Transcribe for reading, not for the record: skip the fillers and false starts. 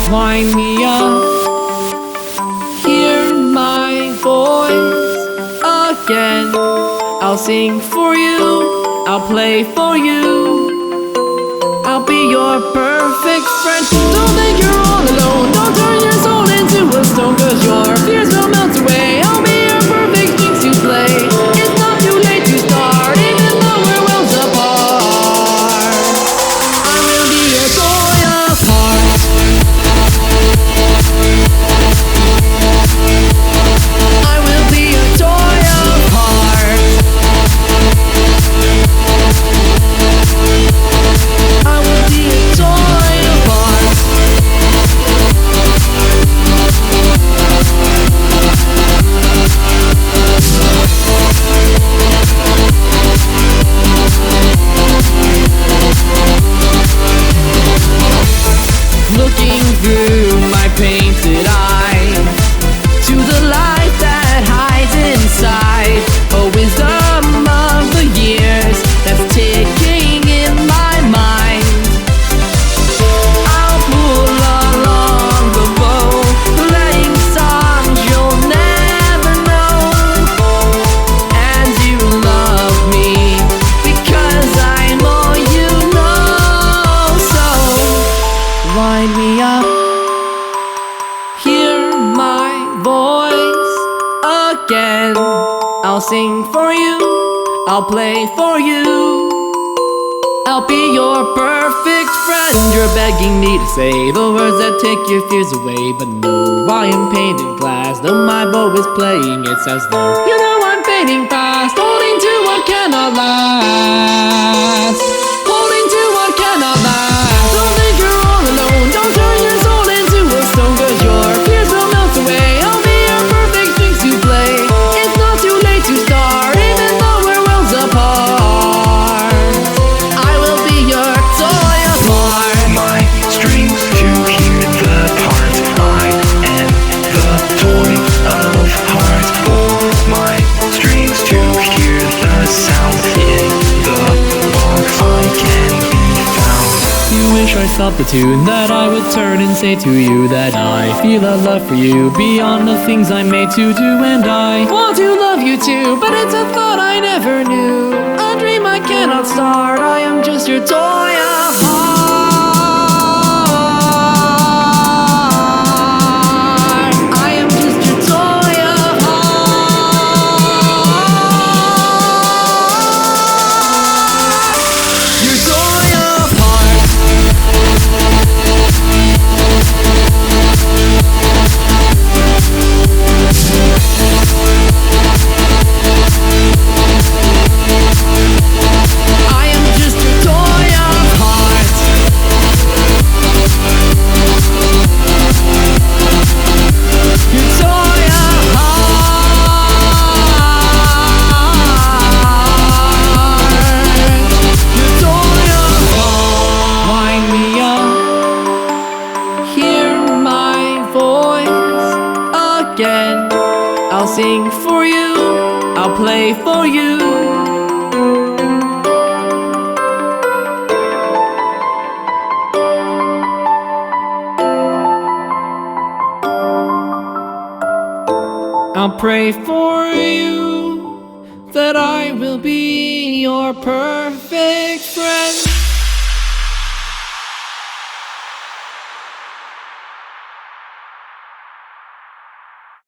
Wind me up, hear my voice again. I'll sing for you, I'll play for you, I'll be your perfect friend. Don't think you're all alone, don't turn your soul into a stone, 'cause your fears will melt away. I'll be your perfect strings to play. It's not too late to start, even though we're worlds apart. I will be your toy of hearts. I will be your toy of hearts. I will be a toy of hearts. Looking through my painted eyes to the light that hides inside, a wisdom of the years that's ticking in my mind. I'll pull along the bow, playing songs you'll never know. And you love me because I'm all you know. So wind me up, hear my voice again. I'll sing for you, I'll play for you, I'll be your perfect friend. You're begging me to say the words that take your fears away, but no, I am painted glass. Though my bow is playing, it's as though you know I'm fading fast, holding to what cannot last, holding to what cannot last. Don't think you're all alone, don't turn your soul into a stone, 'cause your fears will melt away. I'll be your perfect strings to play. It's not too late to start, even though we're worlds apart. I will be your toy of hearts. My strings to hear the parts. I am the toy of hearts. Pull my strings to hear the sound. In the box I can be found. You wish I stopped the tune, that I would turn and say to you that I feel a love for you beyond the things I'm made to do, and I want to love you too, but it's a thought I never knew, a dream I cannot start. I am just your toy of heart. I am just your toy of heart. Your toy of heart. I am just your toy of hearts. Your toy of hearts. Your toy of hearts. Wind me up, hear my voice again. I'll sing for you, I'll play for you. I'll pray for you that I will be your perfect friend.